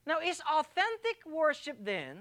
Now, is authentic worship then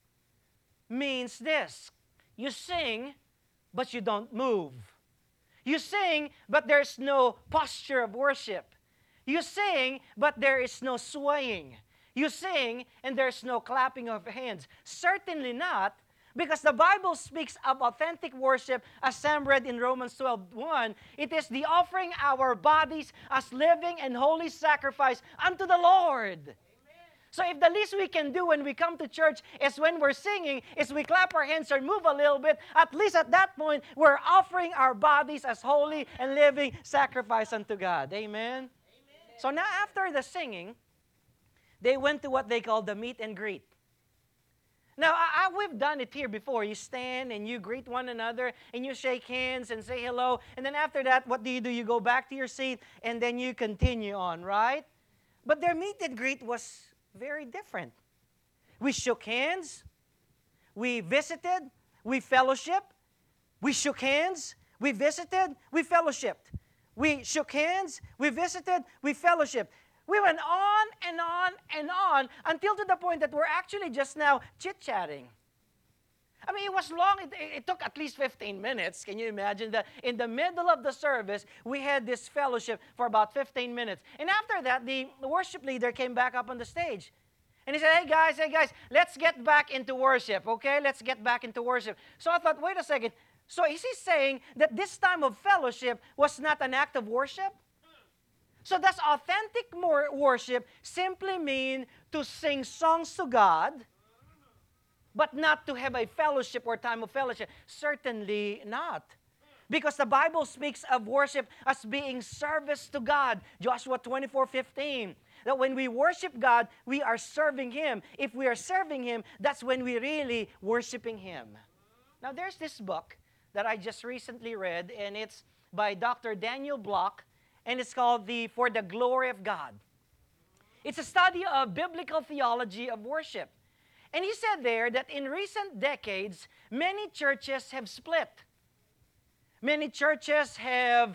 means this? You sing, but you don't move. You sing, but there's no posture of worship. You sing, but there is no swaying. You sing, and there's no clapping of hands. Certainly not, because the Bible speaks of authentic worship, as Sam read in Romans 12:1. It is the offering our bodies as living and holy sacrifice unto the Lord. So if the least we can do when we come to church is when we're singing, is we clap our hands or move a little bit, at least at that point, we're offering our bodies as holy and living sacrifice unto God. Amen? So now after the singing, they went to what they call the meet and greet. Now, we've done it here before. You stand and you greet one another and you shake hands and say hello. And then after that, what do? You go back to your seat and then you continue on, right? But their meet and greet was very different. We shook hands, we visited, we fellowship, we shook hands, we visited, we fellowshipped. We shook hands, we visited, we fellowshiped. We went on and on and on until to the point that we're actually just now chit-chatting. I mean, it was long. It took at least 15 minutes. Can you imagine that? In the middle of the service, we had this fellowship for about 15 minutes. And after that, the worship leader came back up on the stage. And he said, hey guys, let's get back into worship, okay? Let's get back into worship. So I thought, wait a second. So is he saying that this time of fellowship was not an act of worship? So does authentic worship simply mean to sing songs to God, but not to have a fellowship or time of fellowship? Certainly not. Because the Bible speaks of worship as being service to God. Joshua 24:15. That when we worship God, we are serving Him. If we are serving Him, that's when we really worshiping Him. Now there's this book that I just recently read, and it's by Dr. Daniel Block, and it's called For the Glory of God. It's a study of biblical theology of worship. And he said there that in recent decades, many churches have split. Many churches have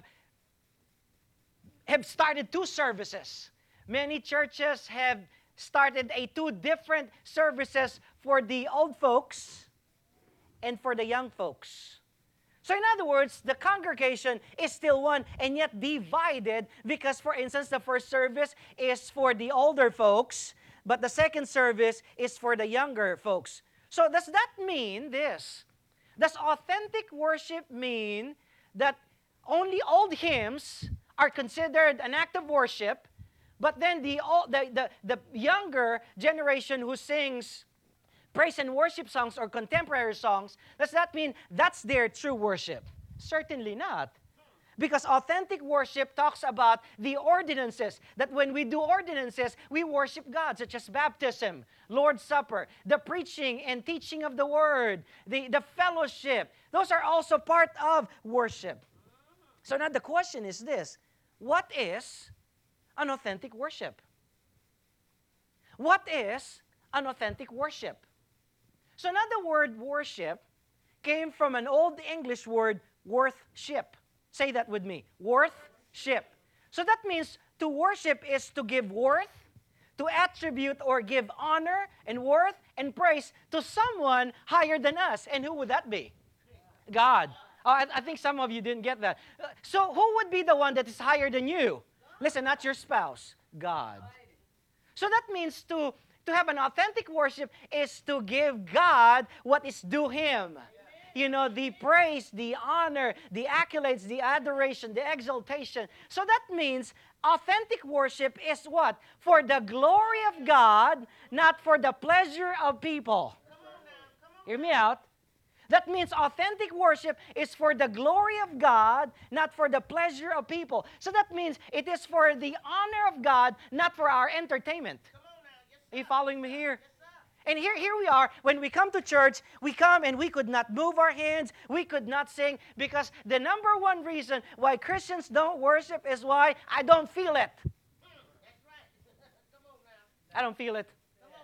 started two services. Many churches have started two different services for the old folks and for the young folks. So in other words, the congregation is still one and yet divided because, for instance, the first service is for the older folks, but the second service is for the younger folks. So does that mean this? Does authentic worship mean that only old hymns are considered an act of worship, but then the younger generation who sings praise and worship songs or contemporary songs, does that mean that's their true worship? Certainly not. Because authentic worship talks about the ordinances, that when we do ordinances, we worship God, such as baptism, Lord's Supper, the preaching and teaching of the Word, the fellowship. Those are also part of worship. So now the question is this: what is an authentic worship? What is an authentic worship? So now the word worship came from an old English word, worthship. Say that with me, worthship. So that means to worship is to give worth, to attribute or give honor and worth and praise to someone higher than us. And who would that be? God. Oh, I think some of you didn't get that. So who would be the one that is higher than you? Listen, not your spouse, God. So that means to have an authentic worship is to give God what is due Him. You know, the praise, the honor, the accolades, the adoration, the exaltation. So that means authentic worship is what? For the glory of God, not for the pleasure of people. Hear me out. That means authentic worship is for the glory of God, not for the pleasure of people. So that means it is for the honor of God, not for our entertainment. Are you following me here? And here we are. When we come to church, we come and we could not move our hands. We could not sing because the number one reason why Christians don't worship is why? I don't feel it. I don't feel it.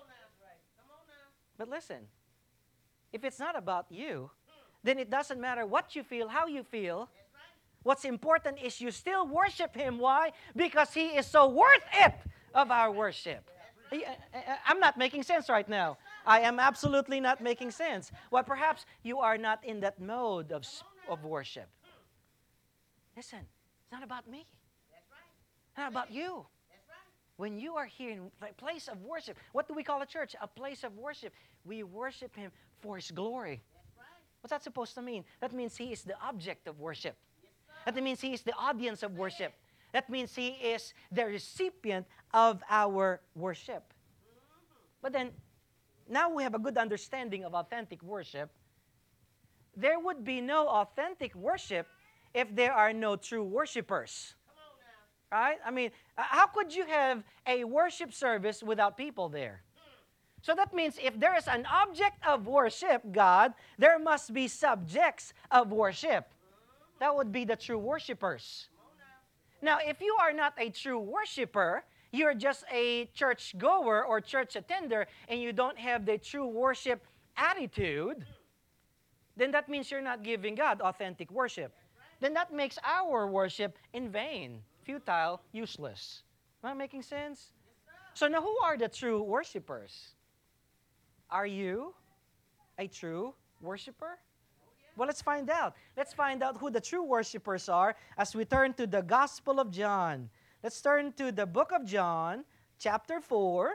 But listen, if it's not about you, then it doesn't matter what you feel, how you feel. What's important is you still worship Him. Why? Because He is so worth it of our worship. I'm not making sense right now. I am absolutely not making sense. Well, perhaps you are not in that mode of worship. Listen, it's not about me. It's not about you. When you are here in a place of worship, what do we call a church? A place of worship. We worship Him for His glory. What's that supposed to mean? That means He is the object of worship. That means He is the audience of worship. That means He is the recipient of our worship. But then, now we have a good understanding of authentic worship. There would be no authentic worship if there are no true worshipers. Right? I mean, how could you have a worship service without people there? So that means if there is an object of worship, God, there must be subjects of worship. That would be the true worshipers. Now, if you are not a true worshiper, you're just a church goer or church attender, and you don't have the true worship attitude, then that means you're not giving God authentic worship. Then that makes our worship in vain, futile, useless. Am I making sense? So now who are the true worshipers? Are you a true worshiper? Well, let's find out. Let's find out who the true worshipers are as we turn to the Gospel of John. Let's turn to the book of John, chapter 4.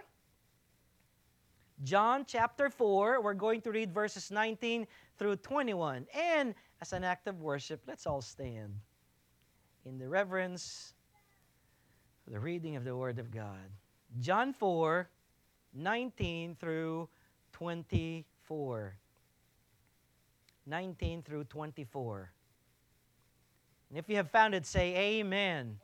John chapter 4, we're going to read verses 19 through 21. And as an act of worship, let's all stand in the reverence for the reading of the Word of God. John 4, 19 through 24. 19 through 24. And if you have found it, say amen. Amen.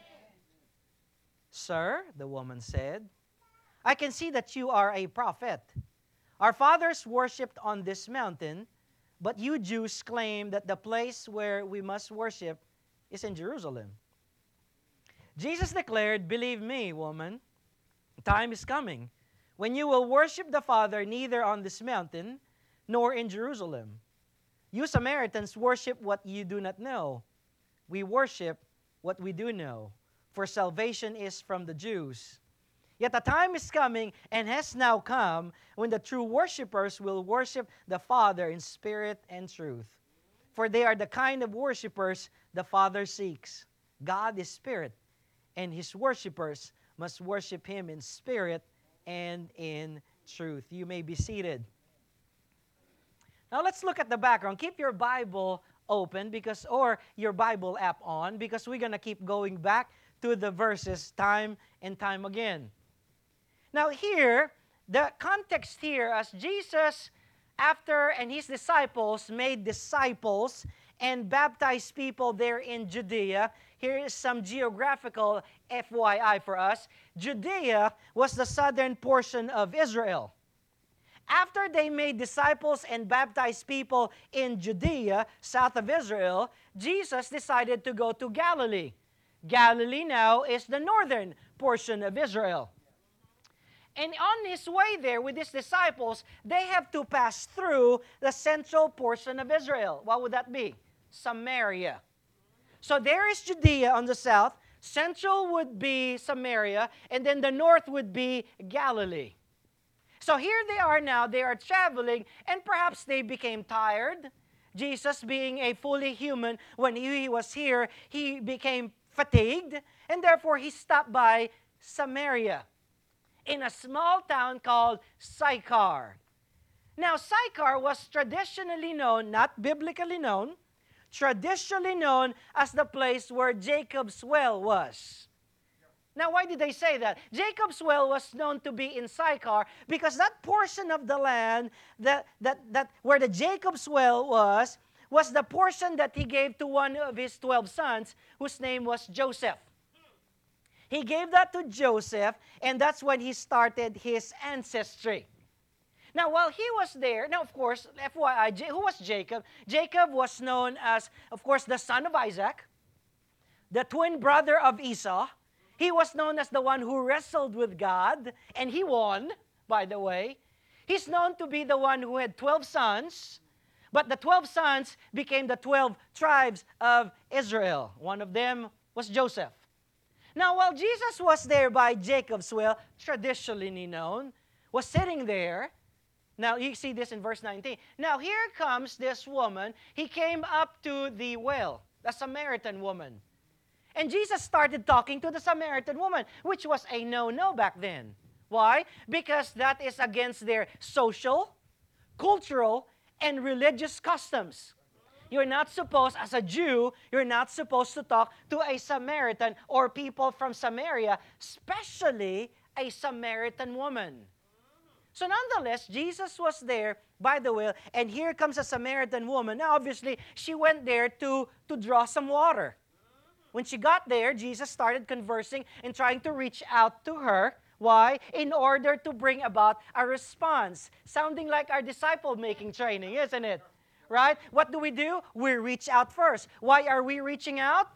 Sir, the woman said, I can see that you are a prophet. Our fathers worshipped on this mountain, but you Jews claim that the place where we must worship is in Jerusalem. Jesus declared, believe me, woman, time is coming when you will worship the Father neither on this mountain nor in Jerusalem. You Samaritans worship what you do not know. We worship what we do know, for salvation is from the Jews. Yet a time is coming and has now come when the true worshipers will worship the Father in spirit and truth. For they are the kind of worshipers the Father seeks. God is spirit, and His worshipers must worship Him in spirit and in truth. You may be seated. Now let's look at the background. Keep your Bible open or your Bible app on, because we're going to keep going back to the verses time and time again. Now here, the context here, as Jesus and His disciples made disciples and baptized people there in Judea, here is some geographical FYI for us. Judea was the southern portion of Israel. After they made disciples and baptized people in Judea, south of Israel, Jesus decided to go to Galilee. Galilee now is the northern portion of Israel. And on His way there with His disciples, they have to pass through the central portion of Israel. What would that be? Samaria. So there is Judea on the south, central would be Samaria, and then the north would be Galilee. So here they are now, they are traveling, and perhaps they became tired. Jesus, being a fully human, when He was here, He became fatigued, and therefore He stopped by Samaria in a small town called Sychar. Now, Sychar was traditionally known, not biblically known, traditionally known as the place where Jacob's well was. Now, why did they say that? Jacob's well was known to be in Sychar because that portion of the land that where the Jacob's well was the portion that he gave to one of his 12 sons, whose name was Joseph. He gave that to Joseph, and that's when he started his ancestry. Now, while he was there, now, of course, FYI, who was Jacob? Jacob was known as, of course, the son of Isaac, the twin brother of Esau. He was known as the one who wrestled with God, and he won, by the way. He's known to be the one who had 12 sons, but the 12 sons became the 12 tribes of Israel. One of them was Joseph. Now, while Jesus was there by Jacob's well, traditionally known, was sitting there. Now, you see this in verse 19. Now, here comes this woman. He came up to the well, the Samaritan woman. And Jesus started talking to the Samaritan woman, which was a no-no back then. Why? Because that is against their social, cultural, and religious customs. You're not supposed, as a Jew, you're not supposed to talk to a Samaritan or people from Samaria, especially a Samaritan woman. So nonetheless, Jesus was there by the well, and here comes a Samaritan woman. Now, obviously, she went there to draw some water. When she got there, Jesus started conversing and trying to reach out to her. Why? In order to bring about a response. Sounding like our disciple-making training, isn't it? Right? What do? We reach out first. Why are we reaching out?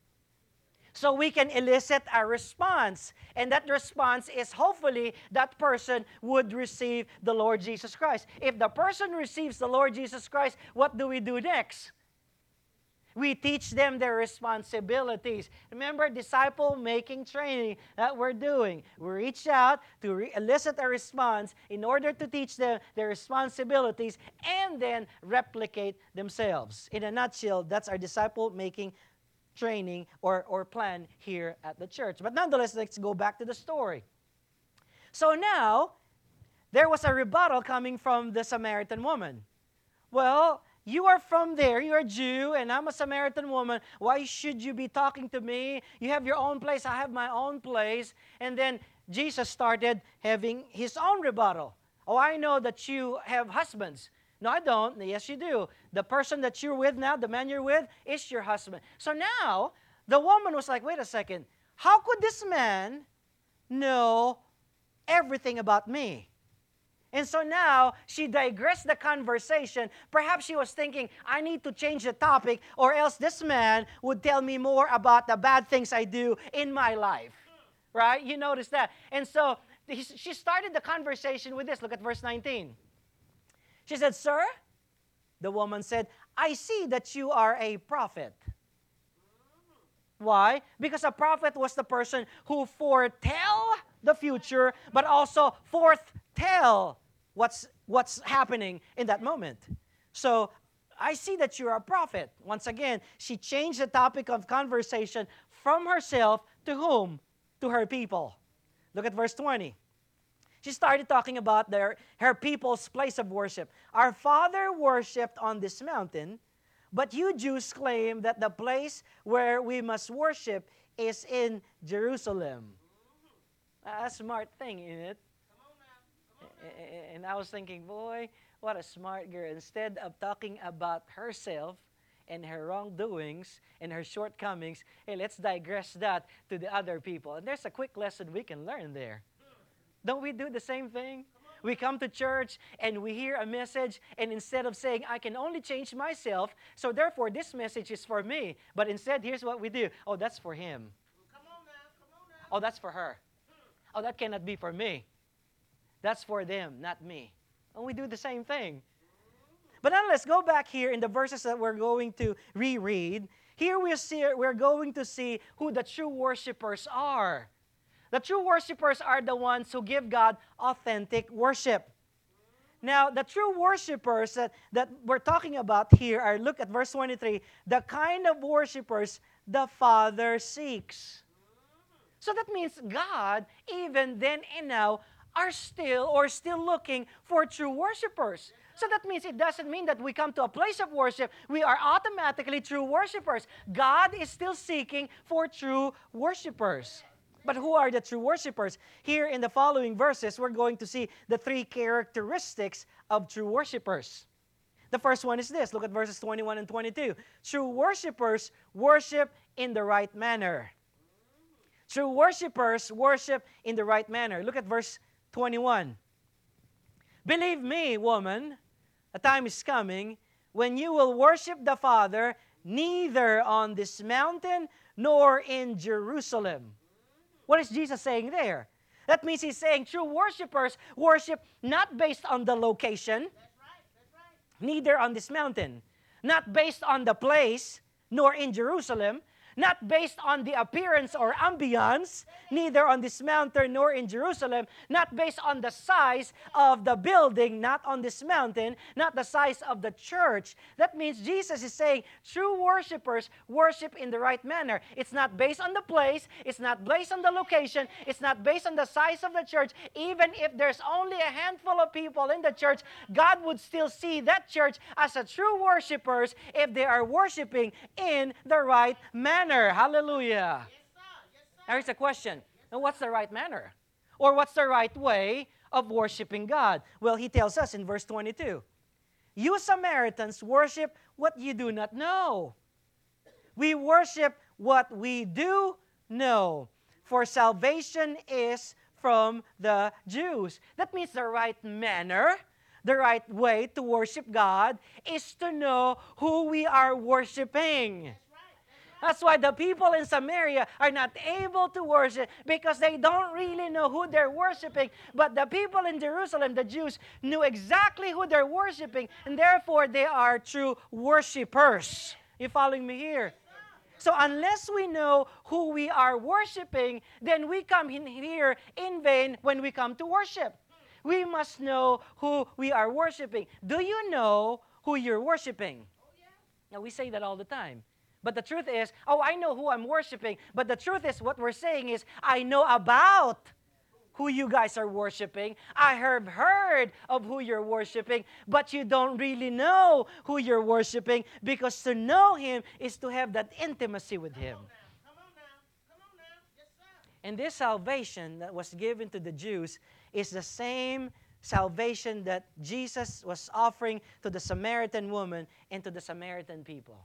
So we can elicit a response. And that response is hopefully that person would receive the Lord Jesus Christ. If the person receives the Lord Jesus Christ, what do we do next? We teach them their responsibilities. Remember, disciple-making training that we're doing. We reach out to elicit a response in order to teach them their responsibilities and then replicate themselves. In a nutshell, that's our disciple-making training or plan here at the church. But nonetheless, let's go back to the story. So now, there was a rebuttal coming from the Samaritan woman. Well, you are from there, you're a Jew, and I'm a Samaritan woman. Why should you be talking to me? You have your own place, I have my own place. And then Jesus started having his own rebuttal. Oh, I know that you have husbands. No, I don't. Yes, you do. The person that you're with now, the man you're with, is your husband. So now, the woman was like, wait a second. How could this man know everything about me? And so now, she digressed the conversation. Perhaps she was thinking, I need to change the topic, or else this man would tell me more about the bad things I do in my life. Right? You notice that. And so, she started the conversation with this. Look at verse 19. She said, Sir, the woman said, I see that you are a prophet. Why? Because a prophet was the person who foretell the future, but also foretell what's happening in that moment. So, I see that you're a prophet. Once again, she changed the topic of conversation from herself to whom? To her people. Look at verse 20. She started talking about her people's place of worship. Our father worshipped on this mountain, but you Jews claim that the place where we must worship is in Jerusalem. A smart thing, isn't it? And I was thinking, boy, what a smart girl. Instead of talking about herself and her wrongdoings and her shortcomings, hey, let's digress that to the other people. And there's a quick lesson we can learn there. Don't we do the same thing? We come to church and we hear a message, and instead of saying, I can only change myself, so therefore this message is for me. But instead, here's what we do. Oh, that's for him. Come on now. Oh, that's for her. Oh, that cannot be for me. That's for them, not me. And we do the same thing. But now let's go back here in the verses that we're going to reread. Here we're going to see who the true worshipers are. The true worshipers are the ones who give God authentic worship. Now, the true worshipers that we're talking about here are, look at verse 23, the kind of worshipers the Father seeks. So that means God, even then and now, are still looking for true worshipers. So that means it doesn't mean that we come to a place of worship, we are automatically true worshipers. God is still seeking for true worshipers. But who are the true worshipers? Here in the following verses, we're going to see the three characteristics of true worshipers. The first one is this. Look at verses 21 and 22. True worshipers worship in the right manner. True worshipers worship in the right manner. Look at verse 21. Believe me, woman, a time is coming when you will worship the Father neither on this mountain nor in Jerusalem. What is Jesus saying there? That means he's saying true worshipers worship not based on the location, neither on this mountain, not based on the place, nor in Jerusalem, not based on the appearance or ambience, neither on this mountain nor in Jerusalem, not based on the size of the building, not on this mountain, not the size of the church. That means Jesus is saying true worshipers worship in the right manner. It's not based on the place, it's not based on the location, it's not based on the size of the church. Even if there's only a handful of people in the church, God would still see that church as a true worshipers if they are worshiping in the right manner. Hallelujah. Now here's a question. Now, what's the right manner? Or what's the right way of worshiping God? Well, he tells us in verse 22. You Samaritans worship what you do not know. We worship what we do know. For salvation is from the Jews. That means the right manner, the right way to worship God is to know who we are worshiping. That's why the people in Samaria are not able to worship because they don't really know who they're worshiping. But the people in Jerusalem, the Jews, knew exactly who they're worshiping, and therefore they are true worshipers. You following me here? So unless we know who we are worshiping, then we come in here in vain when we come to worship. We must know who we are worshiping. Do you know who you're worshiping? Now, we say that all the time. But the truth is, I know who I'm worshiping. But the truth is, what we're saying is, I know about who you guys are worshiping. I have heard of who you're worshiping, but you don't really know who you're worshiping, because to know Him is to have that intimacy with Him. Come on now. Yes, sir. And this salvation that was given to the Jews is the same salvation that Jesus was offering to the Samaritan woman and to the Samaritan people.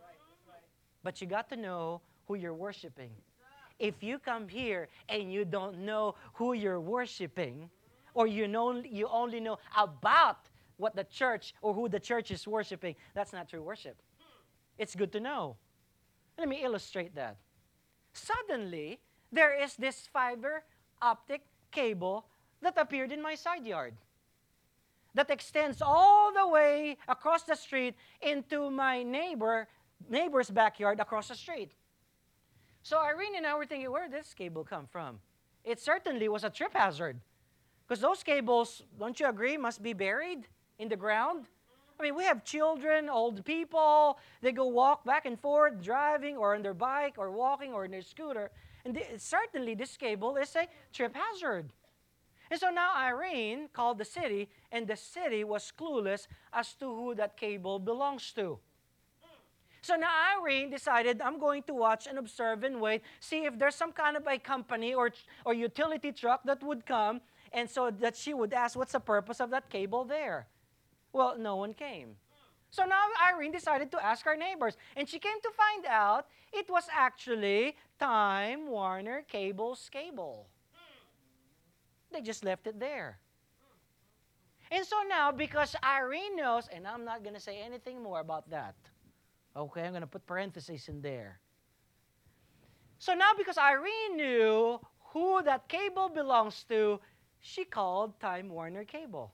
But you got to know who you're worshiping. If you come here and you don't know who you're worshiping, or you only know about what the church or who the church is worshiping, that's not true worship. It's good to know. Let me illustrate that. Suddenly, there is this fiber optic cable that appeared in my side yard that extends all the way across the street into my neighbor's backyard across the street. So Irene and I were thinking, where did this cable come from? It certainly was a trip hazard. Because those cables, don't you agree, must be buried in the ground? I mean, we have children, old people. They go walk back and forth, driving or on their bike or walking or in their scooter. And certainly this cable is a trip hazard. And so now Irene called the city, and the city was clueless as to who that cable belongs to. So now Irene decided, I'm going to watch and observe and wait, see if there's some kind of a company or utility truck that would come, and so that she would ask, what's the purpose of that cable there? Well, no one came. So now Irene decided to ask our neighbors, and she came to find out it was actually Time Warner Cable's cable. They just left it there. And so now, because Irene knows, and I'm not going to say anything more about that. Okay, I'm going to put parentheses in there. So now, because Irene knew who that cable belongs to, she called Time Warner Cable.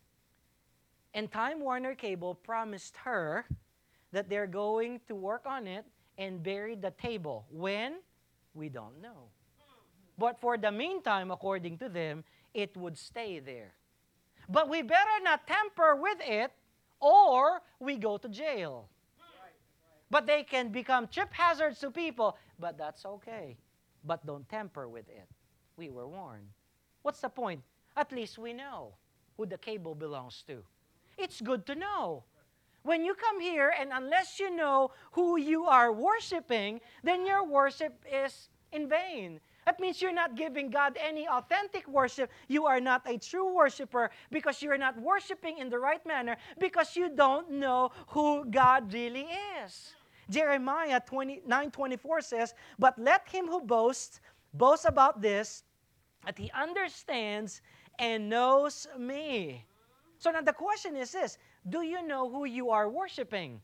And Time Warner Cable promised her that they're going to work on it and bury the cable. When? We don't know. But for the meantime, according to them, it would stay there. But we better not tamper with it, or we go to jail. But they can become trip hazards to people, but that's okay. But don't tamper with it. We were warned. What's the point? At least we know who the cable belongs to. It's good to know. When you come here, and unless you know who you are worshiping, then your worship is in vain. That means you're not giving God any authentic worship. You are not a true worshiper because you're not worshiping in the right manner, because you don't know who God really is. Jeremiah 9:24 says, but let him who boast about this, that he understands and knows me. So now the question is this: do you know who you are worshiping?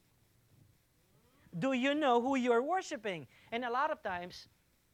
Do you know who you are worshiping? And a lot of times,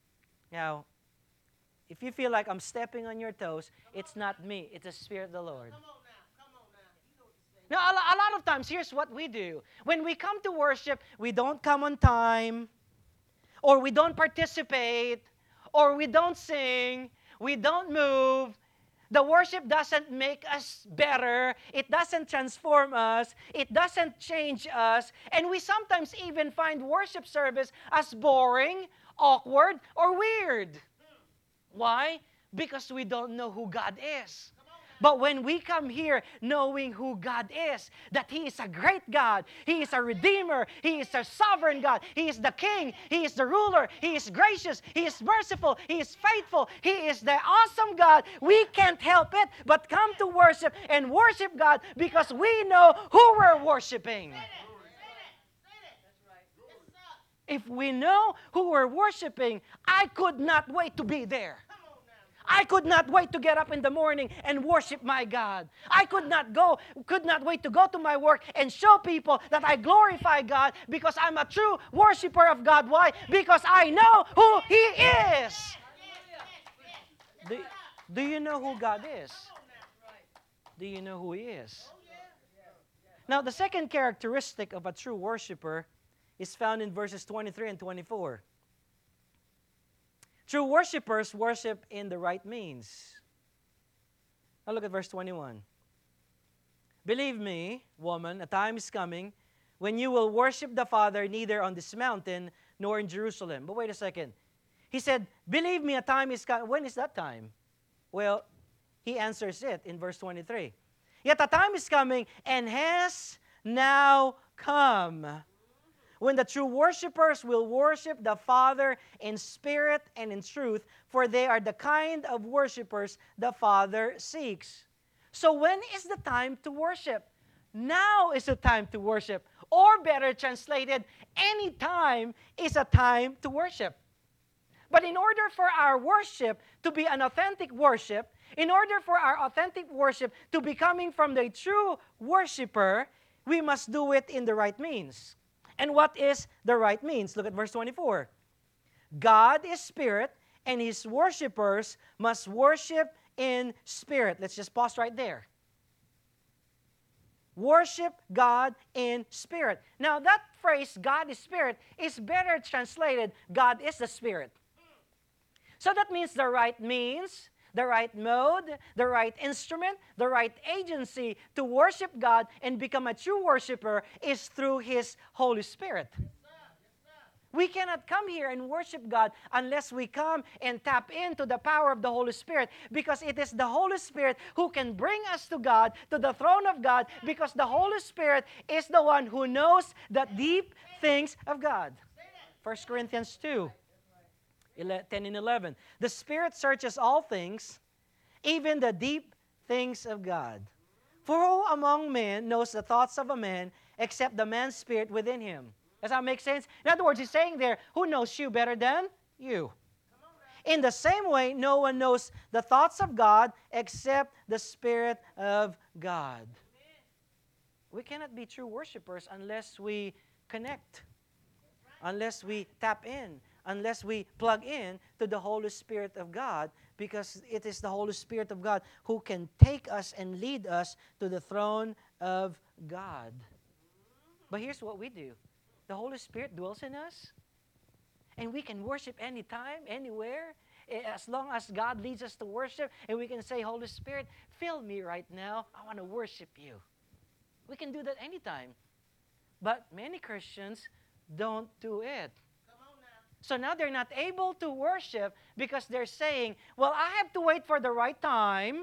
if you feel like I'm stepping on your toes, it's not me, it's the Spirit of the Lord. Come on now. You know what you're saying. Now, a lot of times, here's what we do. When we come to worship, we don't come on time, or we don't participate, or we don't sing, we don't move, the worship doesn't make us better. It doesn't transform us. It doesn't change us. And we sometimes even find worship service as boring, awkward, or weird. Why? Because we don't know who God is. But when we come here knowing who God is, that He is a great God, He is a Redeemer, He is a sovereign God, He is the King, He is the ruler, He is gracious, He is merciful, He is faithful, He is the awesome God, we can't help it but come to worship and worship God because we know who we're worshiping. If we know who we're worshiping, I could not wait to be there. I could not wait to get up in the morning and worship my God. I could not wait to go to my work and show people that I glorify God because I'm a true worshiper of God. Why? Because I know who He is. Do you know who God is? Do you know who He is? Now, the second characteristic of a true worshiper is found in verses 23 and 24. True worshipers worship in the right means. Now look at verse 21. Believe me, woman, a time is coming when you will worship the Father neither on this mountain nor in Jerusalem. But wait a second. He said, believe me, a time is coming. When is that time? Well, he answers it in verse 23. Yet a time is coming and has now come when the true worshipers will worship the Father in spirit and in truth, for they are the kind of worshipers the Father seeks. So when is the time to worship? Now is the time to worship. Or better translated, any time is a time to worship. But in order for our worship to be an authentic worship, in order for our authentic worship to be coming from the true worshiper, we must do it in the right means. And what is the right means? Look at verse 24. God is spirit, and His worshipers must worship in spirit. Let's just pause right there. Worship God in spirit. Now that phrase, God is spirit, is better translated, God is the Spirit. So that means the right means, the right mode, the right instrument, the right agency to worship God and become a true worshiper is through His Holy Spirit. We cannot come here and worship God unless we come and tap into the power of the Holy Spirit, because it is the Holy Spirit who can bring us to God, to the throne of God, because the Holy Spirit is the one who knows the deep things of God. 1 Corinthians 2. 10 and 11. The Spirit searches all things, even the deep things of God. For who among men knows the thoughts of a man except the man's spirit within him? Does that make sense? In other words, he's saying there, who knows you better than you? In the same way, no one knows the thoughts of God except the Spirit of God. We cannot be true worshipers unless we connect, unless we tap in, unless we plug in to the Holy Spirit of God, because it is the Holy Spirit of God who can take us and lead us to the throne of God. But here's what we do. The Holy Spirit dwells in us, and we can worship anytime, anywhere, as long as God leads us to worship, and we can say, Holy Spirit, fill me right now. I want to worship you. We can do that anytime. But many Christians don't do it. So now they're not able to worship because they're saying, well, I have to wait for the right time.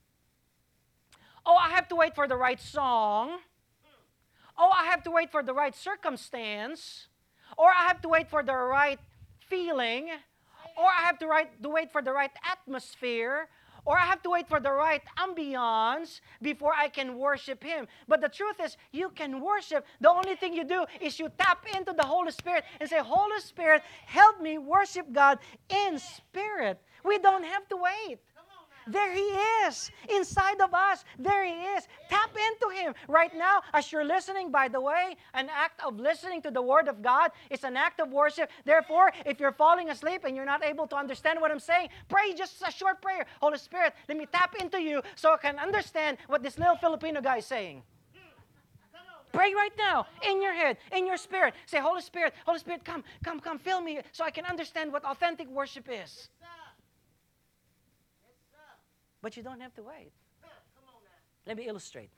Oh, I have to wait for the right song. Oh, I have to wait for the right circumstance. Or I have to wait for the right feeling. Or I have to wait for the right atmosphere. Or I have to wait for the right ambiance before I can worship Him. But the truth is, you can worship. The only thing you do is you tap into the Holy Spirit and say, Holy Spirit, help me worship God in spirit. We don't have to wait. There He is, inside of us. There He is. Tap into Him. Right now, as you're listening, by the way, an act of listening to the Word of God is an act of worship. Therefore, if you're falling asleep and you're not able to understand what I'm saying, pray just a short prayer. Holy Spirit, let me tap into You so I can understand what this little Filipino guy is saying. Pray right now, in your head, in your spirit. Say, Holy Spirit, come, come, come, fill me so I can understand what authentic worship is. Yes, sir. Yes, sir. But you don't have to wait. Come on now. Let me illustrate.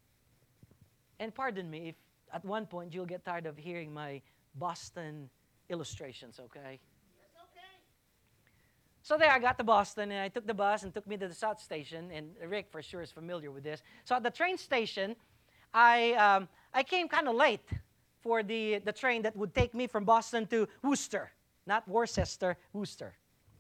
And pardon me if at one point you'll get tired of hearing my Boston illustrations, okay? That's okay. So there I got to Boston, and I took the bus and took me to the South Station, and Rick for sure is familiar with this. So at the train station, I came kind of late for the train that would take me from Boston to Worcester, not Worcester, Worcester.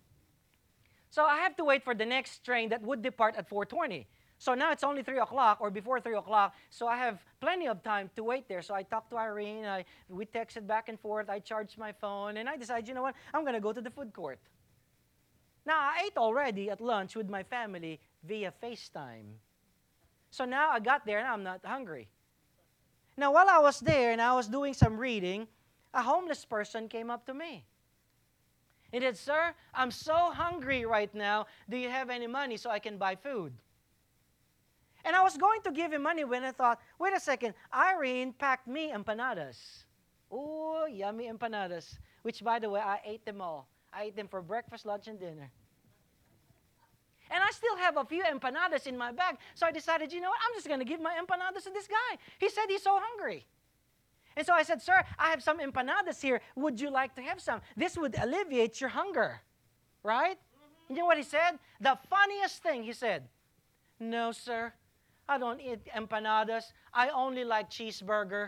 So I have to wait for the next train that would depart at 4:20. So now it's only 3 o'clock or before 3 o'clock, so I have plenty of time to wait there. So I talked to Irene, we texted back and forth, I charged my phone, and I decided, you know what, I'm going to go to the food court. Now, I ate already at lunch with my family via FaceTime. So now I got there and I'm not hungry. Now, while I was there and I was doing some reading, a homeless person came up to me. He said, "Sir, I'm so hungry right now. Do you have any money so I can buy food?" And I was going to give him money when I thought, wait a second, Irene packed me empanadas. Oh, yummy empanadas, which, by the way, I ate them all. I ate them for breakfast, lunch, and dinner. And I still have a few empanadas in my bag, so I decided, you know what, I'm just going to give my empanadas to this guy. He said he's so hungry. And so I said, "Sir, I have some empanadas here. Would you like to have some? This would alleviate your hunger." Right? You know what he said? The funniest thing he said, "No, sir, I don't eat empanadas. I only like cheeseburger.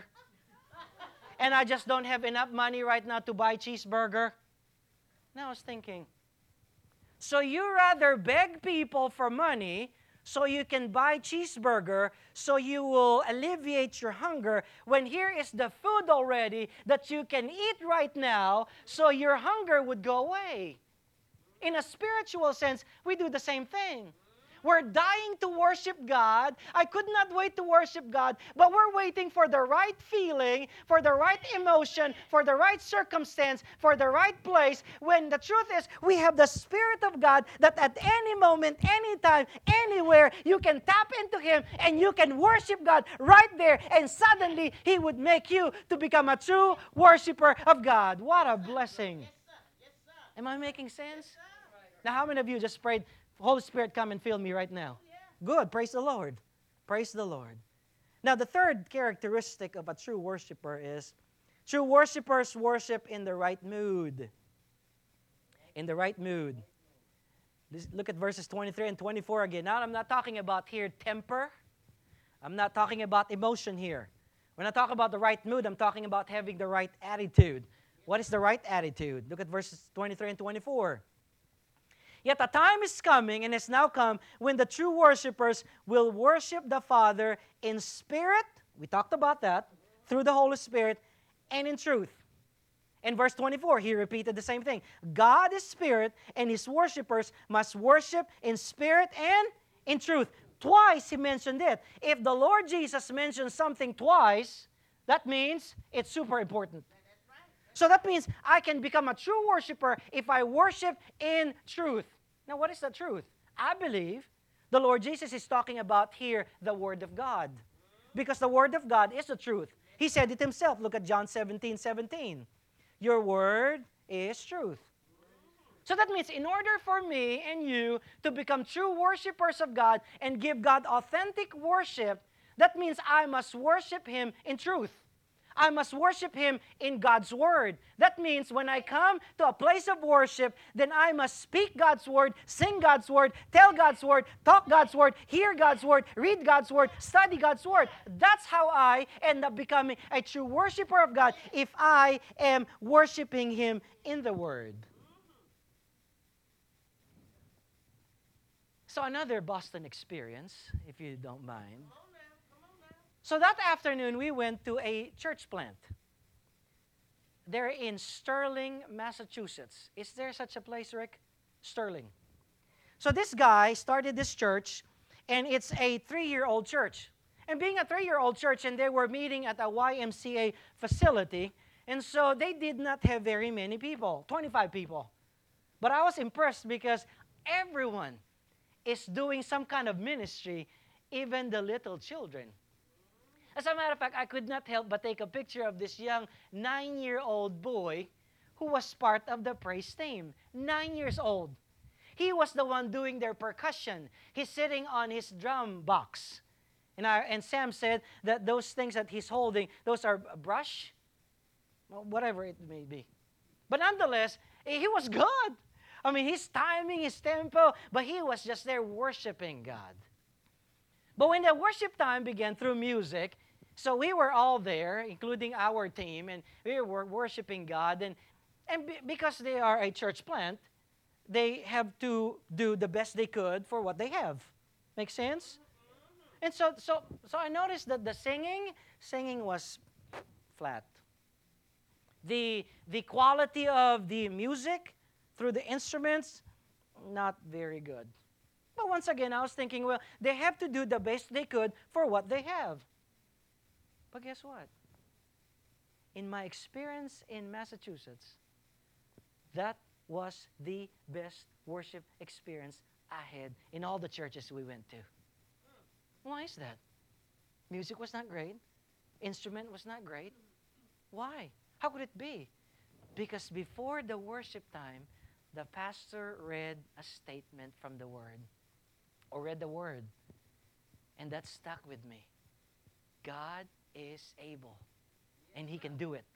And I just don't have enough money right now to buy cheeseburger." Now I was thinking, so you rather beg people for money so you can buy cheeseburger so you will alleviate your hunger when here is the food already that you can eat right now so your hunger would go away. In a spiritual sense, we do the same thing. We're dying to worship God. I could not wait to worship God, but we're waiting for the right feeling, for the right emotion, for the right circumstance, for the right place, when the truth is we have the Spirit of God that at any moment, anytime, anywhere, you can tap into Him and you can worship God right there, and suddenly He would make you to become a true worshiper of God. What a blessing. Yes, sir. Yes, sir. Am I making sense? Now, how many of you just prayed, "Holy Spirit, come and fill me right now"? Good. Praise the Lord. Praise the Lord. Now, the third characteristic of a true worshiper is true worshipers worship in the right mood. In the right mood. Look at verses 23 and 24 again. Now, I'm not talking about here temper. I'm not talking about emotion here. When I talk about the right mood, I'm talking about having the right attitude. What is the right attitude? Look at verses 23 and 24. "Yet a time is coming and has now come when the true worshipers will worship the Father in spirit," we talked about that, "through the Holy Spirit, and in truth." In verse 24, he repeated the same thing. God is spirit, and His worshipers must worship in spirit and in truth. Twice he mentioned it. If the Lord Jesus mentions something twice, that means it's super important. So that means I can become a true worshiper if I worship in truth. Now, what is the truth? I believe the Lord Jesus is talking about here the Word of God. Because the Word of God is the truth. He said it Himself. Look at John 17:17. Your Word is truth. So that means in order for me and you to become true worshipers of God and give God authentic worship, that means I must worship Him in truth. I must worship Him in God's Word. That means when I come to a place of worship, then I must speak God's Word, sing God's Word, tell God's Word, talk God's Word, hear God's Word, read God's Word, study God's Word. That's how I end up becoming a true worshiper of God, if I am worshiping Him in the Word. So another Boston experience, if you don't mind. So that afternoon, we went to a church plant. They're in Sterling, Massachusetts. Is there such a place, Rick? Sterling. So this guy started this church, and it's a 3-year-old church. And being a 3-year-old church, and they were meeting at a YMCA facility, and so they did not have very many people, 25 people. But I was impressed because everyone is doing some kind of ministry, even the little children. As a matter of fact, I could not help but take a picture of this young 9-year-old boy who was part of the praise team. 9 years old. He was the one doing their percussion. He's sitting on his drum box. And Sam said that those things that he's holding, those are a brush, well, whatever it may be. But nonetheless, he was good. I mean, his timing, his tempo, but he was just there worshiping God. But when the worship time began through music, so we were all there, including our team, and we were worshiping God. And because they are a church plant, they have to do the best they could for what they have. Make sense? And so I noticed that the singing was flat. The quality of the music through the instruments, not very good. But once again, I was thinking, well, they have to do the best they could for what they have. But guess what? In my experience in Massachusetts, that was the best worship experience I had in all the churches we went to. Why is that? Music was not great. Instrument was not great. Why? How could it be? Because before the worship time, the pastor read a statement from the Word, or read the Word, and that stuck with me. God is able, and He can do it.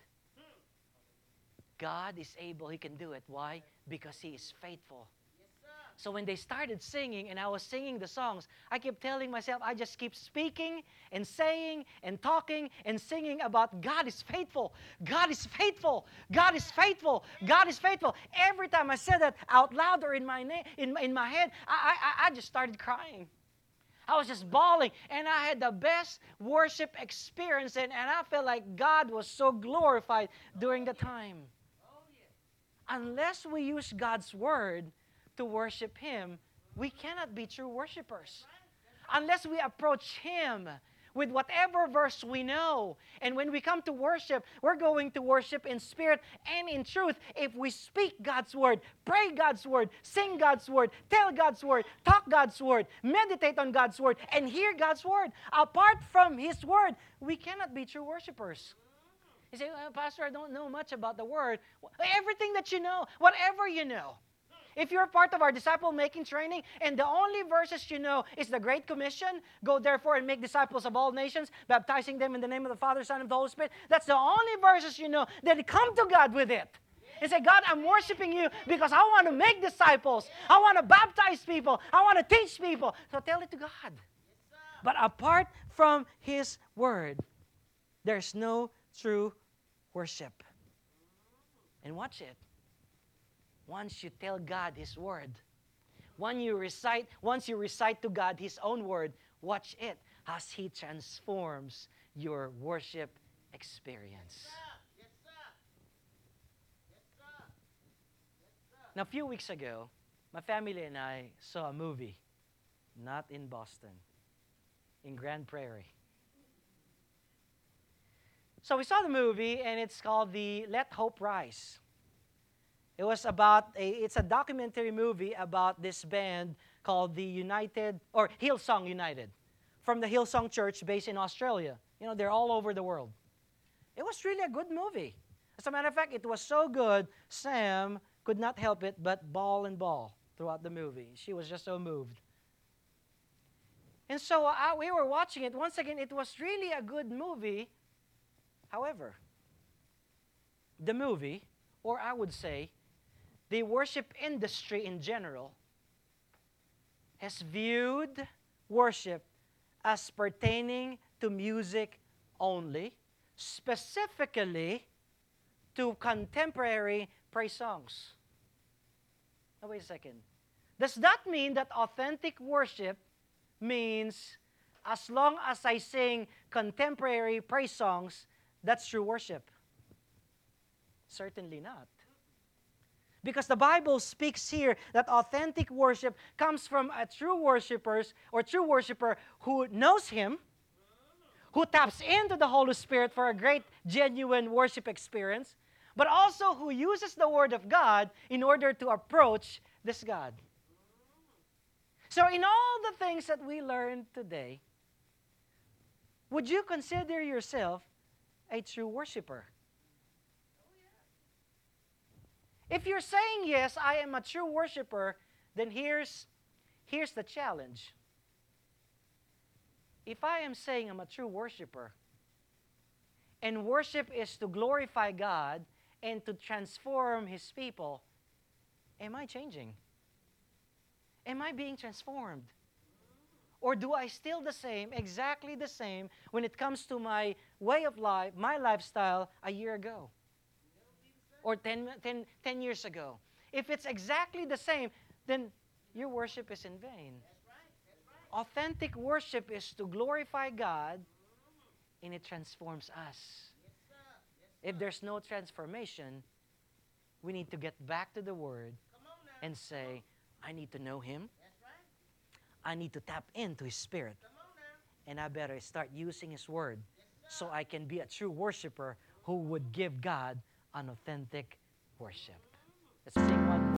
God is able, He can do it. Why? Because He is faithful. So when they started singing and I was singing the songs, I kept telling myself, I just keep speaking and saying and talking and singing about God is faithful. God is faithful. God is faithful. God is faithful. Every time I said that out loud or in my head, I just started crying. I was just bawling, and I had the best worship experience, and I felt like God was so glorified during the time. Unless we use God's Word to worship Him, we cannot be true worshipers. Unless we approach Him with whatever verse we know. And when we come to worship, we're going to worship in spirit and in truth. If we speak God's Word, pray God's Word, sing God's Word, tell God's Word, talk God's Word, meditate on God's Word, and hear God's Word. Apart from His Word, we cannot be true worshipers. You say, Pastor, I don't know much about the Word. Everything that you know, whatever you know. If you're part of our disciple-making training and the only verses you know is the Great Commission, go therefore and make disciples of all nations, baptizing them in the name of the Father, Son, and the Holy Spirit. That's the only verses you know. Then come to God with it. And say, God, I'm worshiping you because I want to make disciples. I want to baptize people. I want to teach people. So tell it to God. But apart from His Word, there's no true worship. And watch it. Once you tell God His Word, once you recite to God His own Word, watch it as He transforms your worship experience. Yes, sir. Yes, sir. Yes, sir. Now, a few weeks ago, my family and I saw a movie, not in Boston, in Grand Prairie. So we saw the movie, and it's called the Let Hope Rise. It was it's a documentary movie about this band called the Hillsong United, from the Hillsong Church based in Australia. You know, they're all over the world. It was really a good movie. As a matter of fact, it was so good, Sam could not help it but bawl and bawl throughout the movie. She was just so moved. And so we were watching it. Once again, it was really a good movie. However, the movie, or I would say, the worship industry in general, has viewed worship as pertaining to music only, specifically to contemporary praise songs. Now, wait a second. Does that mean that authentic worship means as long as I sing contemporary praise songs, that's true worship? Certainly not. Because the Bible speaks here that authentic worship comes from a true worshiper who knows Him, who taps into the Holy Spirit for a great, genuine worship experience, but also who uses the Word of God in order to approach this God. So in all the things that we learned today, Would you consider yourself a true worshiper? If you're saying yes, I am a true worshiper, then here's the challenge. If I am saying I'm a true worshiper, and worship is to glorify God and to transform His people, am I changing? Am I being transformed? Or do I still the same, exactly the same, when it comes to my way of life, my lifestyle a year ago? Or 10 years ago? If it's exactly the same, then your worship is in vain. Authentic worship is to glorify God, and it transforms us. If there's no transformation, we need to get back to the Word and say, I need to know Him. I need to tap into His Spirit. And I better start using His Word so I can be a true worshiper who would give God an authentic worship. Let's sing one.